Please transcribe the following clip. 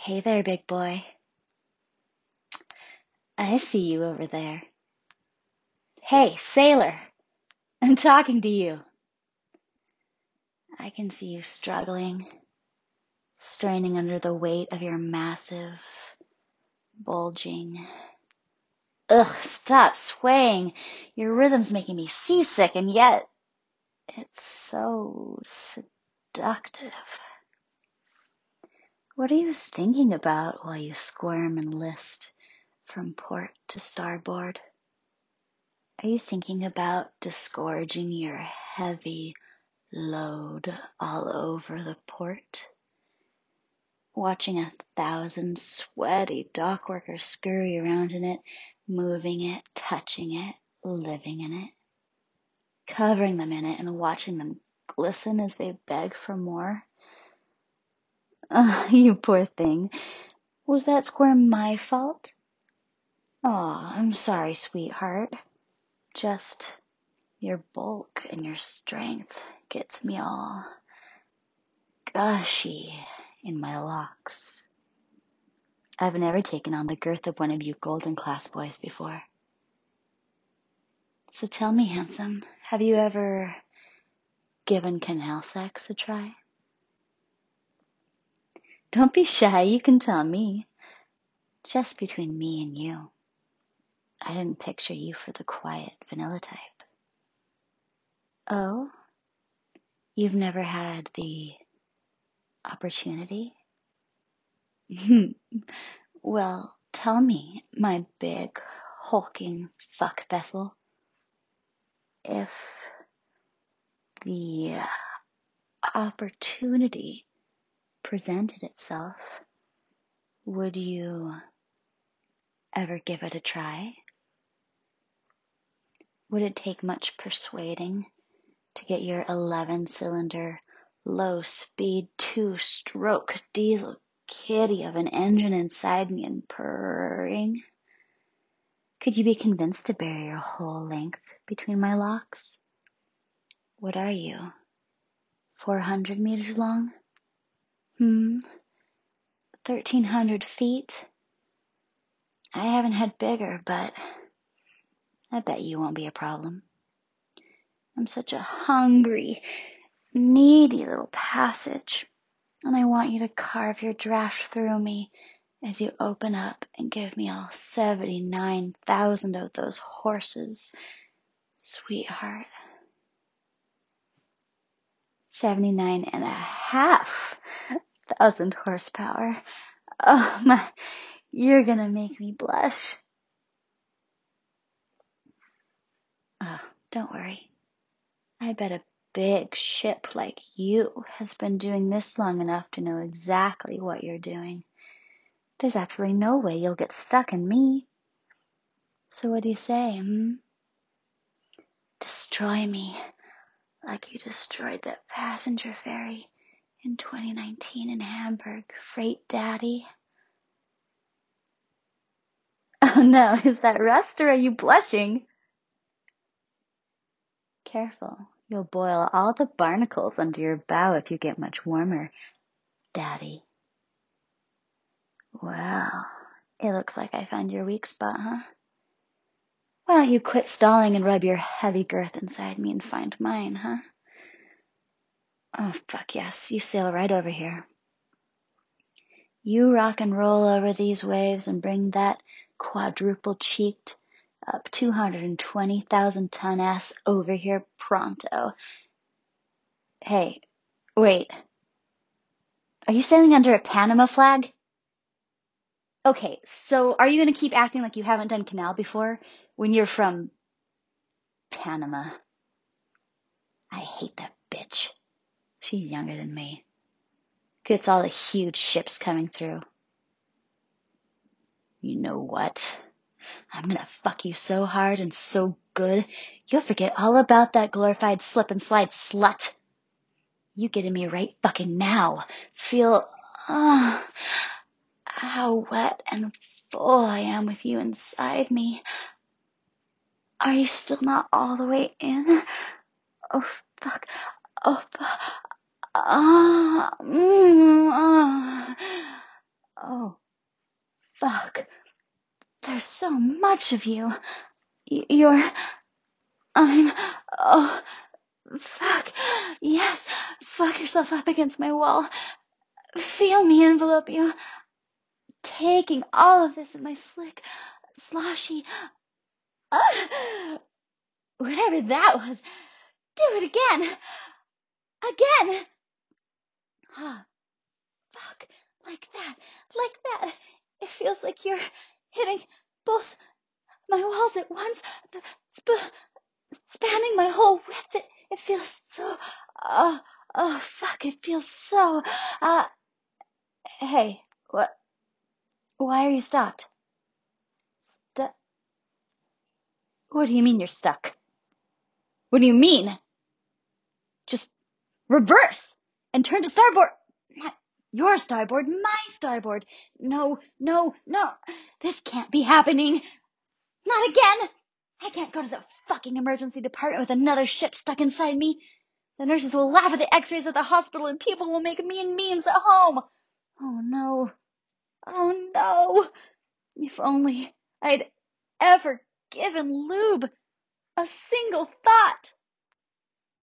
Hey there, big boy. I see you over there. Hey, sailor, I'm talking to you. I can see you struggling, straining under the weight of your massive, bulging. Ugh, stop swaying. Your rhythm's making me seasick, and yet it's so seductive. What are you thinking about while you squirm and list from port to starboard? Are you thinking about disgorging your heavy load all over the port? Watching 1,000 sweaty dock workers scurry around in it, moving it, touching it, living in it, covering them in it and watching them glisten as they beg for more? You poor thing. Was that squirm my fault? Aw, I'm sorry, sweetheart. Just your bulk and your strength gets me all gushy in my locks. I've never taken on the girth of one of you golden class boys before. So tell me, handsome, have you ever given canal sex a try? Don't be shy, you can tell me. Just between me and you. I didn't picture you for the quiet vanilla type. Oh? You've never had the opportunity? Well, tell me, my big, hulking fuck vessel, if the opportunity presented itself, would you ever give it a try? Would it take much persuading to get your 11-cylinder, low-speed, 2-stroke diesel kitty of an engine inside me and purring? Could you be convinced to bury your whole length between my locks? What are you, 400 meters long? 1,300 feet? I haven't had bigger, but I bet you won't be a problem. I'm such a hungry, needy little passage, and I want you to carve your draft through me as you open up and give me all 79,000 of those horses, sweetheart. 79,500 horsepower. Oh my, you're gonna make me blush. Oh, don't worry. I bet a big ship like you has been doing this long enough to know exactly what you're doing. There's absolutely no way you'll get stuck in me. So what do you say, Destroy me like you destroyed that passenger ferry in 2019 in Hamburg, Freight Daddy. Oh no, is that rust or are you blushing? Careful, you'll boil all the barnacles under your bow if you get much warmer, Daddy. Well, it looks like I found your weak spot, huh? Why don't you quit stalling and rub your heavy girth inside me and find mine, huh? Oh, fuck yes, you sail right over here. You rock and roll over these waves and bring that quadruple-cheeked up 220,000 ton ass over here pronto. Hey, wait. Are you sailing under a Panama flag? Okay, so are you gonna keep acting like you haven't done canal before when you're from Panama? I hate that bitch. She's younger than me. Gets all the huge ships coming through. You know what? I'm gonna fuck you so hard and so good, you'll forget all about that glorified slip and slide slut. You getting me right fucking now. Feel, how wet and full I am with you inside me. Are you still not all the way in? Oh, fuck. Oh, fuck. Oh, Fuck. There's so much of you. Oh, fuck. Yes. Fuck yourself up against my wall. Feel me envelope you. Taking all of this in my slick, sloshy, whatever that was. Do it again. Again. Fuck. Like that. It feels like you're hitting both my walls at once, spanning my whole width. It feels so, fuck, it feels so, hey, what, why are you stopped? What do you mean you're stuck? What do you mean? Just reverse and turn to starboard. Not your starboard, my starboard. No. This can't be happening. Not again. I can't go to the fucking emergency department with another ship stuck inside me. The nurses will laugh at the x-rays at the hospital and people will make mean memes at home. Oh no. If only I'd ever given Lube a single thought.